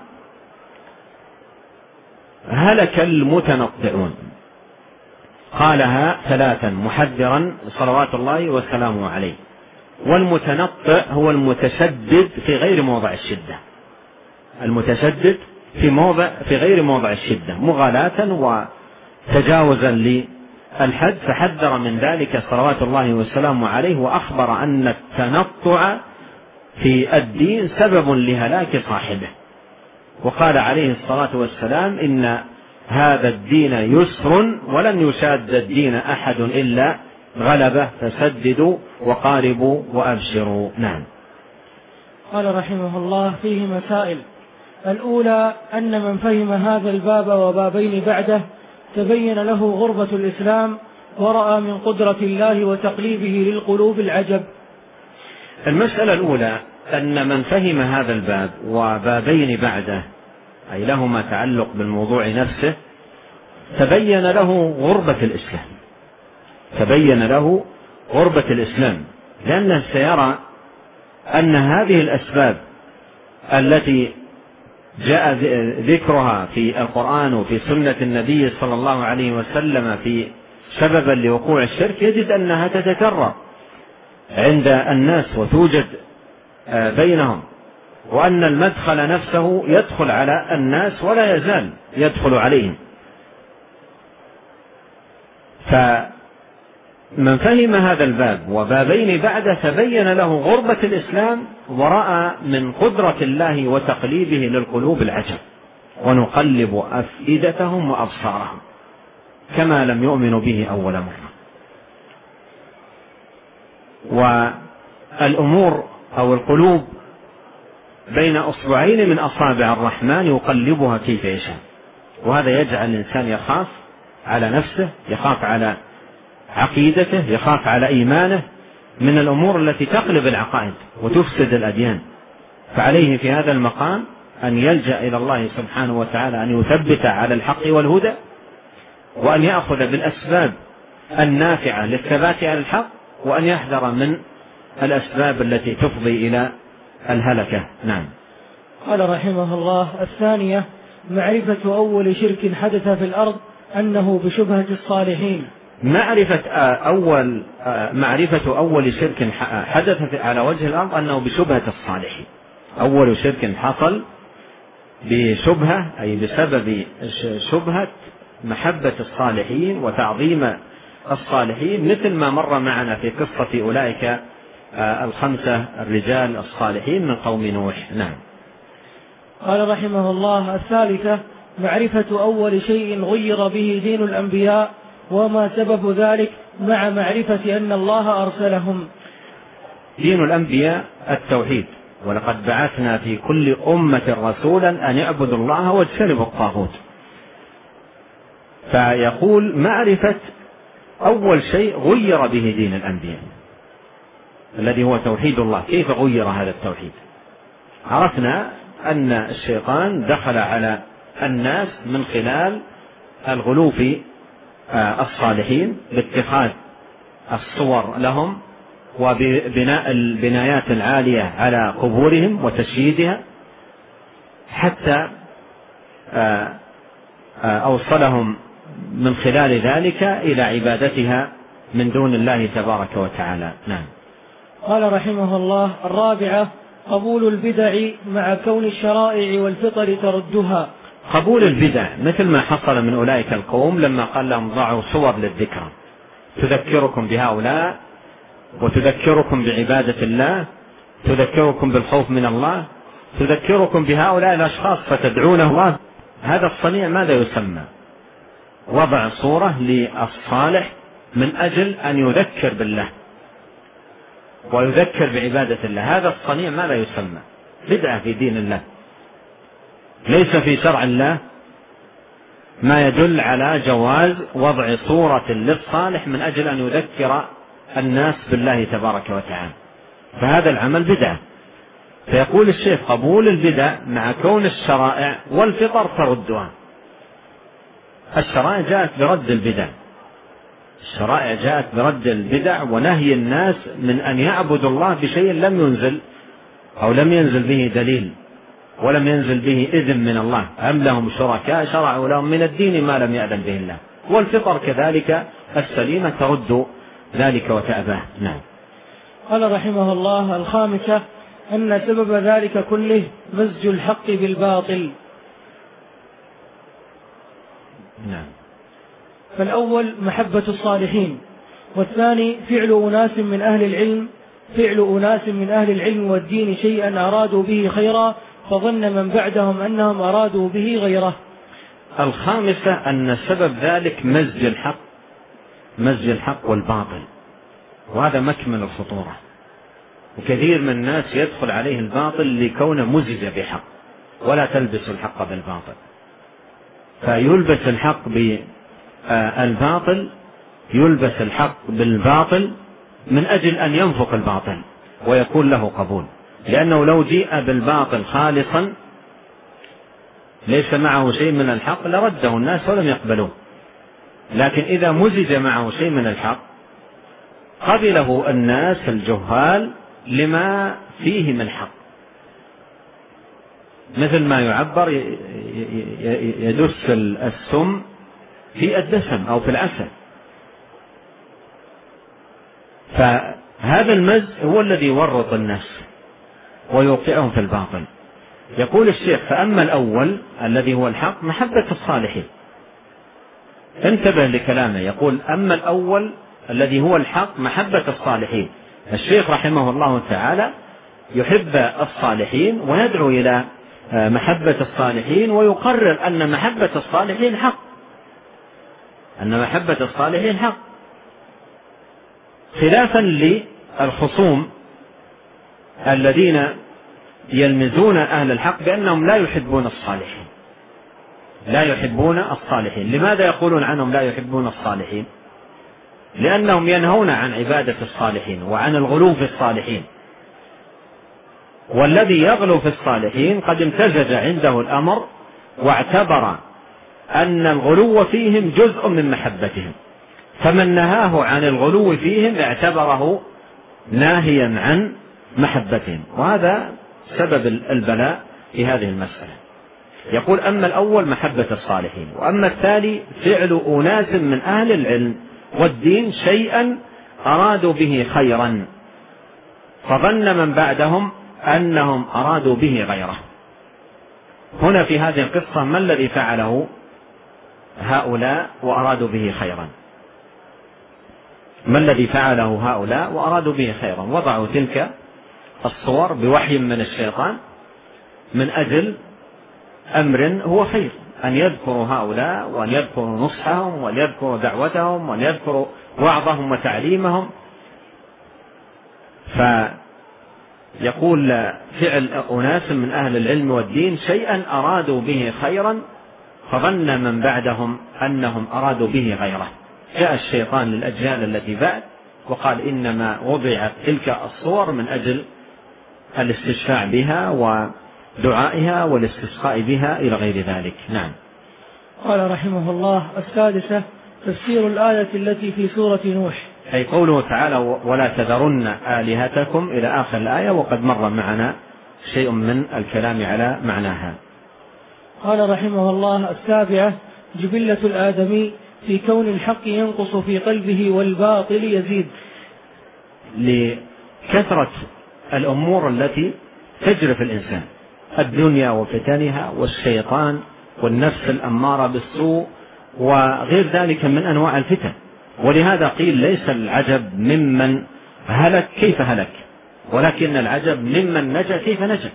هلك المتنطعون. قالها ثلاثا محذرا صلوات الله وسلامه عليه. والمتنطع هو المتشدد في غير موضع الشدة، المتشدد في موضع في غير موضع الشدة مغالاة وتجاوزا للحد، فحذر من ذلك صلوات الله وسلامه عليه، وأخبر أن التنطع في الدين سبب لهلاك صاحبه. وقال عليه الصلاة والسلام: إن هذا الدين يسر ولن يشاد الدين أحد إلا غلبه، فسددوا وقاربوا وأبشروا. نعم. قال رحمه الله: فيه مسائل. الأولى أن من فهم هذا الباب وبابين بعده تبين له غربة الإسلام، ورأى من قدرة الله وتقليبه للقلوب العجب. المسألة الأولى أن من فهم هذا الباب وبابين بعده، أي لهما تعلق بالموضوع نفسه، تبين له غربة الإسلام، تبين له غربة الإسلام، لأنه سيرى أن هذه الأسباب التي جاء ذكرها في القرآن وفي سنة النبي صلى الله عليه وسلم في سببا لوقوع الشرك، يجد أنها تتكرر عند الناس وتوجد بينهم، وأن المدخل نفسه يدخل على الناس ولا يزال يدخل عليهم. فمن فهم هذا الباب وبابين بعد تبين له غربة الإسلام ورأى من قدرة الله وتقليبه للقلوب العجب، ونقلب أفئدتهم وأبصارهم كما لم يؤمنوا به أول مرة. والأمور أو القلوب بين أصبعين من أصابع الرحمن يقلبها كيف يشاء، وهذا يجعل الإنسان يخاف على نفسه، يخاف على عقيدته، يخاف على إيمانه من الأمور التي تقلب العقائد وتفسد الأديان. فعليه في هذا المقام أن يلجأ إلى الله سبحانه وتعالى أن يثبت على الحق والهدى، وأن يأخذ بالأسباب النافعة للثبات على الحق، وأن يحذر من الأسباب التي تفضي إلى الهلكة. نعم. قال رحمه الله: الثانية معرفة أول شرك حدث في الأرض أنه بشبهة الصالحين. معرفة أول معرفة أول شرك حدث على وجه الأرض أنه بشبهة الصالحين. أول شرك حصل بشبهة أي بسبب شبهة محبة الصالحين وتعظيم الصالحين، مثل ما مر معنا في قصة أولئك الخمسة الرجال الصالحين من قوم نوح. نعم. قال رحمه الله: الثالثة معرفة أول شيء غير به دين الأنبياء وما سبب ذلك مع معرفة أن الله أرسلهم. دين الأنبياء التوحيد، ولقد بعثنا في كل أمة رسولا أن يعبدوا الله واجتنبوا الطاغوت. فيقول معرفة أول شيء غير به دين الأنبياء الذي هو توحيد الله. كيف غير هذا التوحيد؟ عرفنا أن الشيطان دخل على الناس من خلال الغلو في الصالحين باتخاذ الصور لهم وبناء البنايات العالية على قبورهم وتشييدها، حتى أوصلهم من خلال ذلك إلى عبادتها من دون الله تبارك وتعالى. نعم. قال رحمه الله: الرابعة قبول البدع مع كون الشرائع والفطر تردها. قبول البدع مثل ما حصل من أولئك القوم لما قال لهم ضعوا صور للذكرى تذكركم بهؤلاء وتذكركم بعبادة الله، تذكركم بالخوف من الله، تذكركم بهؤلاء الأشخاص فتدعونه الله. هذا الصنيع ماذا يسمى؟ وضع صورة للصالح من أجل أن يذكر بالله ويذكر بعبادة الله. هذا الصنيع ماذا يسمى؟ بدعة في دين الله. ليس في شرع الله ما يدل على جواز وضع صورة للصالح من أجل أن يذكر الناس بالله تبارك وتعالى، فهذا العمل بدعة. فيقول الشيخ: قبول البدع مع كون الشرائع والفطر تردها. الشرائع جاءت برد البدع، الشرائع جاءت برد البدع ونهي الناس من أن يعبدوا الله بشيء لم ينزل أو لم ينزل به دليل ولم ينزل به إذن من الله. أم لهم شركاء شرعوا لهم من الدين ما لم يأذن به الله. والفطر كذلك السليمة ترد ذلك وتأباه. نعم. قال رحمه الله: الخامسة أن سبب ذلك كله مزج الحق بالباطل. نعم. فالأول محبة الصالحين، والثاني فعل أناس من أهل العلم فعل أناس من أهل العلم والدين شيئا أرادوا به خيرا فظن من بعدهم أنهم أرادوا به غيره. الخامسة أن سبب ذلك مزج الحق مزج الحق والباطل، وهذا مكمن الخطورة. وكثير من الناس يدخل عليه الباطل لكونه مزج بحق، ولا تلبس الحق بالباطل، فيلبس الحق بالباطل يلبس الحق بالباطل من أجل أن ينفق الباطل ويكون له قبول، لأنه لو جيء بالباطل خالصا ليس معه شيء من الحق لرده الناس ولم يقبلوه. لكن إذا مزج معه شيء من الحق قبله الناس الجهال لما فيه من حق، مثل ما يعبر يدس السم في الدسم أو في العسل. فهذا المزج هو الذي يورط الناس ويوقعهم في الباطل. يقول الشيخ: فأما الأول الذي هو الحق محبة الصالحين. انتبه لكلامه، يقول: أما الأول الذي هو الحق محبة الصالحين. الشيخ رحمه الله تعالى يحب الصالحين ويدعو إلى محبة الصالحين، ويقرر أن محبة الصالحين حق، أن محبة الصالحين حق، خلافا للخصوم الذين يلمزون أهل الحق بأنهم لا يحبون الصالحين، لا يحبون الصالحين. لماذا يقولون عنهم لا يحبون الصالحين؟ لأنهم ينهون عن عبادة الصالحين وعن الغلو في الصالحين، والذي يغلو في الصالحين قد امتزج عنده الأمر واعتبر أن الغلو فيهم جزء من محبتهم، فمن نهاه عن الغلو فيهم اعتبره ناهيا عن محبتهم، وهذا سبب البلاء في هذه المسألة. يقول: أما الأول محبة الصالحين، وأما الثاني فعل أناس من أهل العلم والدين شيئا أرادوا به خيرا، فظن من بعدهم أنهم أرادوا به غيره. هنا في هذه القصة ما الذي فعله هؤلاء وأرادوا به خيرا؟ ما الذي فعله هؤلاء وأرادوا به خيرا؟ وضعوا تلك الصور بوحي من الشيطان من أجل أمر هو خير، أن يذكروا هؤلاء وأن يذكروا نصحهم وأن يذكروا دعوتهم وأن يذكروا وعظهم وتعليمهم. فيقول: فعل أناس من أهل العلم والدين شيئا أرادوا به خيرا، فظن من بعدهم أنهم أرادوا به غيره. جاء الشيطان للأجيال التي بعد وقال: إنما وضعت تلك الصور من أجل الاستشفاع بها ودعائها والاستسقاء بها إلى غير ذلك. نعم. قال رحمه الله: السادسة تفسير الآية التي في سورة نوح، أي قوله تعالى: ولا تذرن آلهتكم إلى آخر الآية، وقد مر معنا شيء من الكلام على معناها. قال رحمه الله: السابعة جبلة الآدمي في كون الحق ينقص في قلبه والباطل يزيد، لكثرة الأمور التي تجري في الإنسان، الدنيا وفتنها والشيطان والنفس الأمارة بالسوء وغير ذلك من أنواع الفتن. ولهذا قيل: ليس العجب ممن هلك كيف هلك، ولكن العجب ممن نجا كيف نجا.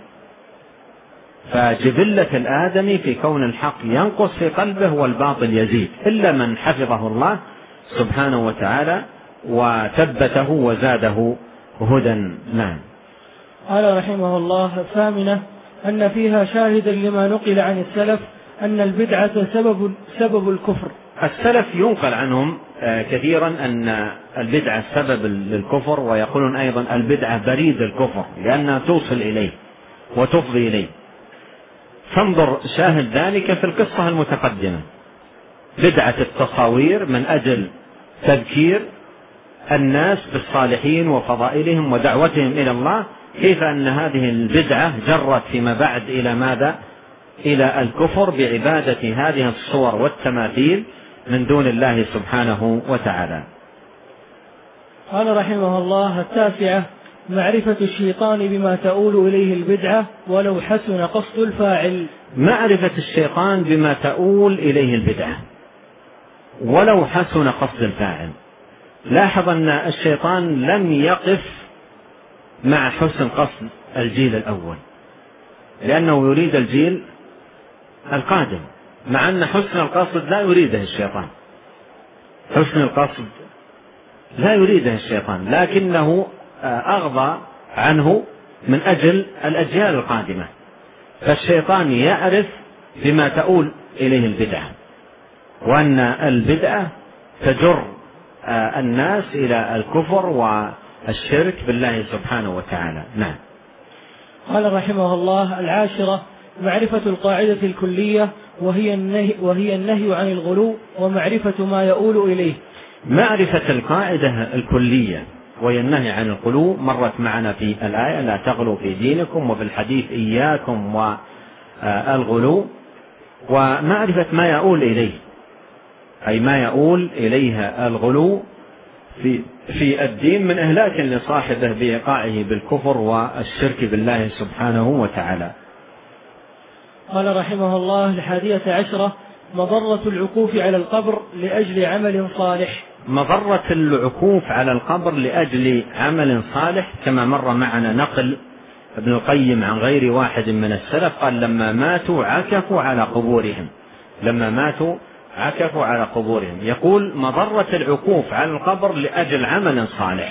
فجبلة الآدمي في كون الحق ينقص في قلبه والباطل يزيد، إلا من حفظه الله سبحانه وتعالى وثبته وزاده هدى. نعم. قال رحمه الله: الثامنة أن فيها شاهدا لما نقل عن السلف أن البدعة سبب, سبب الكفر. السلف ينقل عنهم كثيرا أن البدعة سبب للكفر، ويقولون أيضا البدعة بريد الكفر لأنها توصل إليه وتفضي إليه. فانظر شاهد ذلك في القصة المتقدمة، بدعة التصاوير من أجل تذكير الناس بالصالحين وفضائلهم ودعوتهم إلى الله، كيف أن هذه البدعة جرت فيما بعد إلى ماذا؟ إلى الكفر بعبادة هذه الصور والتماثيل من دون الله سبحانه وتعالى. قال رحمه الله: التاسعة معرفة الشيطان بما تؤول إليه البدعة ولو حسن قصد الفاعل. معرفة الشيطان بما تؤول إليه البدعة ولو حسن قصد الفاعل. لاحظ أن الشيطان لم يقف مع حسن قصد الجيل الأول، لأنه يريد الجيل القادم، مع أن حسن القصد لا يريده الشيطان، حسن القصد لا يريده الشيطان، لكنه أغضى عنه من أجل الأجيال القادمة. فالشيطان يعرف بما تؤول إليه البدعة، وأن البدعة تجر الناس إلى الكفر والشرك بالله سبحانه وتعالى. نعم. قال رحمه الله: العاشرة معرفة القاعدة الكلية وهي النهي, وهي النهي عن الغلو ومعرفة ما يؤول إليه. معرفة القاعدة الكلية وهي النهي عن الغلو مرت معنا في الآية: لا تغلوا في دينكم، وفي الحديث إياكم والغلو. ومعرفة ما يؤول إليه، أي ما يؤول إليها الغلو، في في الدين من إهلاك لصاحبه بإيقاعه بالكفر والشرك بالله سبحانه وتعالى. قال رحمه الله: الحادية عشرة: مضرة العكوف على القبر لأجل عمل صالح. مضرة العكوف على القبر لأجل عمل صالح كما مر معنا نقل ابن القيم عن غير واحد من السلف قال: لما ماتوا عكفوا على قبورهم لما ماتوا عكفوا على قبورهم. يقول: مضرة العكوف على القبر لأجل عمل صالح.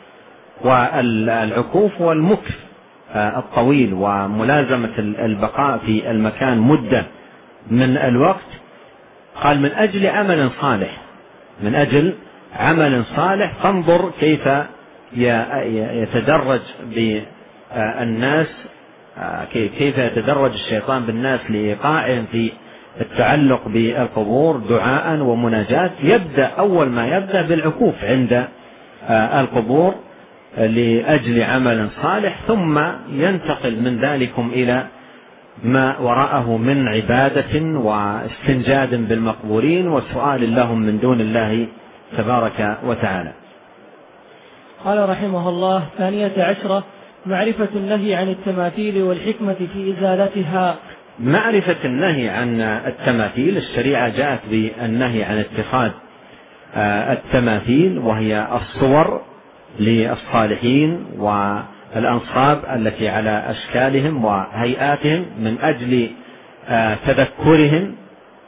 والعكوف هو المكث الطويل وملازمة البقاء في المكان مدة من الوقت. قال: من أجل عمل صالح من أجل عمل صالح. فانظر كيف يتدرج بالناس كيف يتدرج الشيطان بالناس لإيقاعهم في التعلق بالقبور دعاء ومناجاة. يبدأ أول ما يبدأ بالعكوف عند القبور لأجل عمل صالح، ثم ينتقل من ذلكم إلى ما وراءه من عبادة واستنجاد بالمقبورين وسؤال لهم من دون الله تبارك وتعالى. قال رحمه الله: ثانية عشرة: معرفة النهي عن التماثيل والحكمة في إزالتها. معرفة النهي عن التماثيل. الشريعة جاءت بالنهي عن اتخاذ التماثيل وهي الصور للصالحين والأنصاب التي على أشكالهم وهيئاتهم من أجل تذكرهم،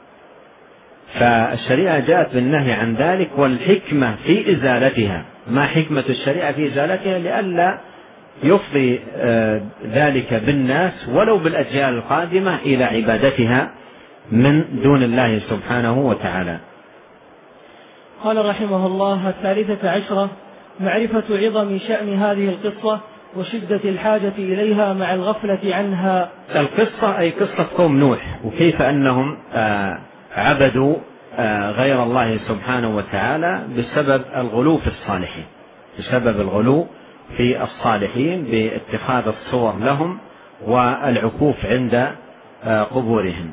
فالشريعة جاءت بالنهي عن ذلك. والحكمة في إزالتها. ما حكمة الشريعة في إزالتها؟ لئلا يفضي ذلك بالناس ولو بالأجيال القادمة إلى عبادتها من دون الله سبحانه وتعالى. قال رحمه الله: الثالثة عشرة: معرفة عظم شأن هذه القصة وشدة الحاجة إليها مع الغفلة عنها. القصة أي قصة قوم نوح، وكيف أنهم عبدوا غير الله سبحانه وتعالى بسبب الغلو في الصالحين بسبب الغلو في الصالحين باتخاذ الصور لهم والعكوف عند قبورهم.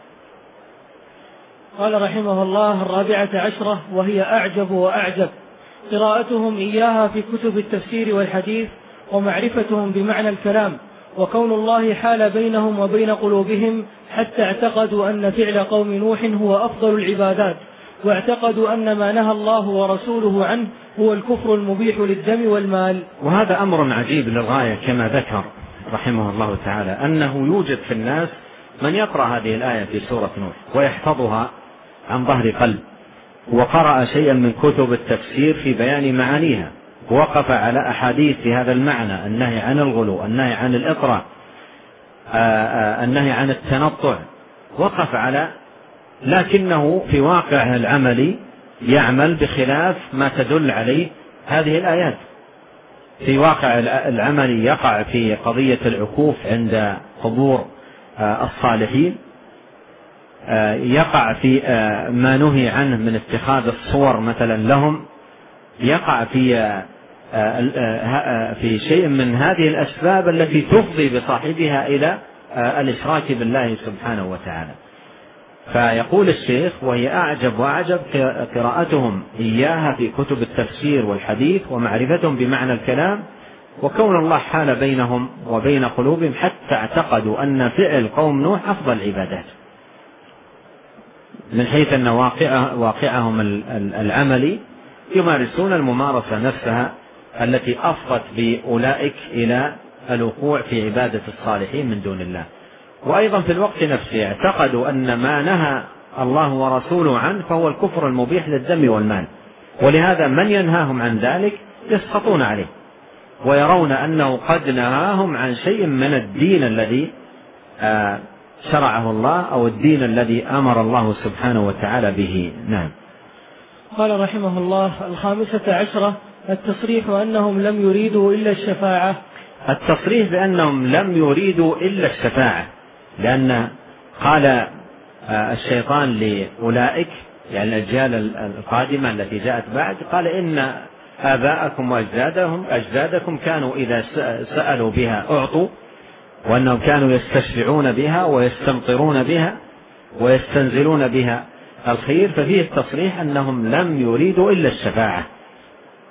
قال رحمه الله: الرابعة عشرة وهي أعجب وأعجب: قراءتهم إياها في كتب التفسير والحديث ومعرفتهم بمعنى الكلام، وكون الله حال بينهم وبين قلوبهم حتى اعتقدوا أن فعل قوم نوح هو أفضل العبادات، واعتقدوا أن ما نهى الله ورسوله عنه هو الكفر المبيح للدم والمال. وهذا أمر عجيب للغاية كما ذكر رحمه الله تعالى، أنه يوجد في الناس من يقرأ هذه الآية في سورة نوح ويحفظها عن ظهر قلب، وقرأ شيئا من كتب التفسير في بيان معانيها، ووقف على أحاديث في هذا المعنى: النهي عن الغلو، النهي عن الإطراء، النهي عن التنطع، وقف على، لكنه في واقعه العملي يعمل بخلاف ما تدل عليه هذه الآيات. في واقع العملي يقع في قضية العكوف عند قبور الصالحين، يقع في ما نهي عنه من اتخاذ الصور مثلا لهم، يقع في في شيء من هذه الأسباب التي تفضي بصاحبها إلى الإشراك بالله سبحانه وتعالى. فيقول الشيخ: وهي أعجب وأعجب قراءتهم إياها في كتب التفسير والحديث ومعرفتهم بمعنى الكلام، وكون الله حال بينهم وبين قلوبهم حتى اعتقدوا أن فعل قوم نوح أفضل العبادات، من حيث أن واقعهم العملي يمارسون الممارسة نفسها التي أفضت بأولئك إلى الوقوع في عبادة الصالحين من دون الله. وأيضا في الوقت نفسه اعتقدوا أن ما نهى الله ورسوله عنه فهو الكفر المبيح للدم والمال، ولهذا من ينهاهم عن ذلك يسخطون عليه ويرون أنه قد نهاهم عن شيء من الدين الذي شرعه الله أو الدين الذي أمر الله سبحانه وتعالى به. نعم. قال رحمه الله: الخامسة عشرة: التصريح أنهم لم يريدوا إلا الشفاعة. التصريح بأنهم لم يريدوا إلا الشفاعة، لأن قال الشيطان لأولئك يعني الأجيال القادمة التي جاءت بعد، قال: إن آباءكم وأجدادهم أجدادكم كانوا إذا سألوا بها أعطوا، وأنهم كانوا يستشفعون بها ويستمطرون بها ويستنزلون بها الخير. ففيه التصريح أنهم لم يريدوا إلا الشفاعة،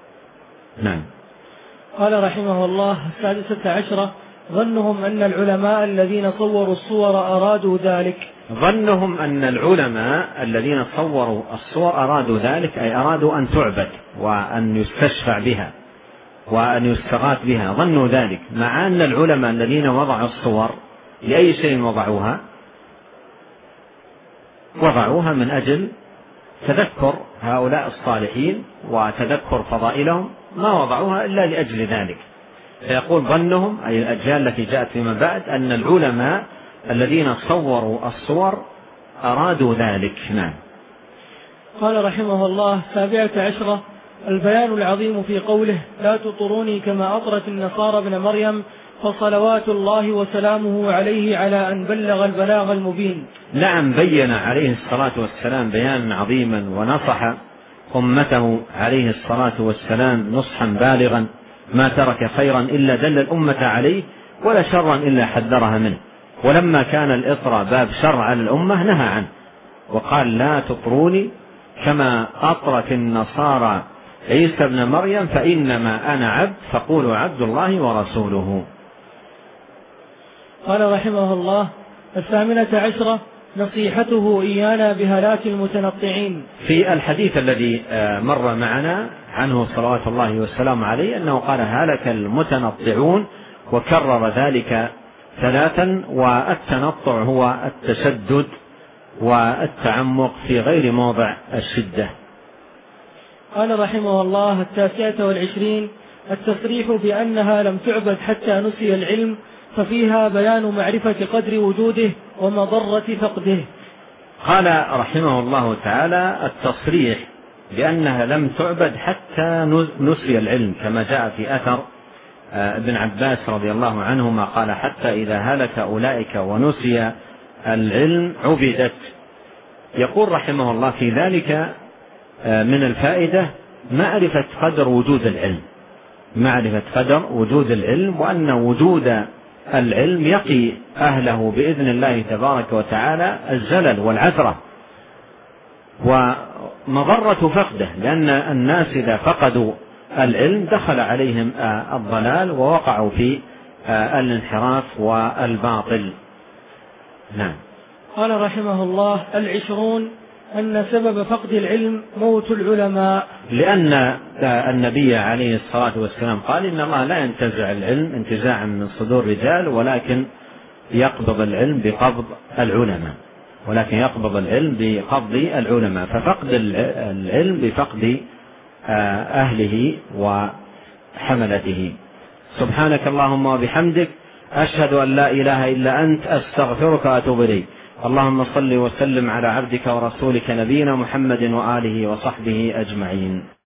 نعم. قال رحمه الله: السادسة عشرة: ظنهم أن العلماء الذين صوروا الصور أرادوا ذلك. ظنهم أن العلماء الذين صوروا الصور أرادوا ذلك، أي أرادوا أن تعبد وأن يستشفع بها وأن يستغاث بها، ظنوا ذلك، مع أن العلماء الذين وضعوا الصور لأي شيء وضعوها؟ وضعوها من أجل تذكر هؤلاء الصالحين وتذكر فضائلهم، ما وضعوها إلا لأجل ذلك. فيقول ظنهم، أي الأجيال التي جاءت فيما بعد، أن العلماء الذين صوروا الصور أرادوا ذلك. نعم. قال رحمه الله: السابعة عشرة: البيان العظيم في قوله: لا تطروني كما أطرت النصارى ابن مريم، فصلوات الله وسلامه عليه على أن بلغ البلاغ المبين. نعم، بين عليه الصلاة والسلام بيانا عظيما، ونصح أمته عليه الصلاة والسلام نصحا بالغا، ما ترك خيرا إلا دل الأمة عليه، ولا شرا إلا حذرها منه. ولما كان الإطر باب شر على الأمة نهى عنه، وقال: لا تطروني كما أطرت النصارى عيسى ابن مريم، فإنما أنا عبد فقولوا عبد الله ورسوله. قال رحمه الله: الثامنة عشرة: نصيحته إيانا بهلاك المتنطعين. في الحديث الذي مر معنا عنه صلوات الله والسلام عليه أنه قال: هلك المتنطعون، وكرر ذلك ثلاثا. والتنطع هو التشدد والتعمق في غير موضع الشدة. قال رحمه الله: التاسعة والعشرين: التصريح بأنها لم تعبد حتى نسي العلم، ففيها بيان معرفة قدر وجوده ومضرة فقده. قال رحمه الله تعالى: التصريح بأنها لم تعبد حتى نسي العلم، كما جاء في أثر ابن عباس رضي الله عنهما قال: حتى إذا هلك أولئك ونسي العلم عبدت. يقول رحمه الله: في ذلك من الفائدة معرفة قدر وجود العلم، معرفة قدر وجود العلم، وأن وجود العلم يقي أهله بإذن الله تبارك وتعالى الزلل والعثرة ومضرة فقده، لأن الناس إذا فقدوا العلم دخل عليهم الضلال ووقعوا في الانحراف والباطل. نعم. قال رحمه الله: العشرون: أن سبب فقد العلم موت العلماء، لأن النبي عليه الصلاة والسلام قال: إن الله لا ينتزع العلم انتزاعا من صدور رجال، ولكن يقبض العلم بقبض العلماء، ولكن يقبض العلم بقبض العلماء، ففقد العلم بفقد أهله وحملته. سبحانك اللهم وبحمدك، أشهد أن لا إله إلا أنت، أستغفرك وأتوب إليك. اللهم صل وسلم على عبدك ورسولك نبينا محمد وآله وصحبه أجمعين.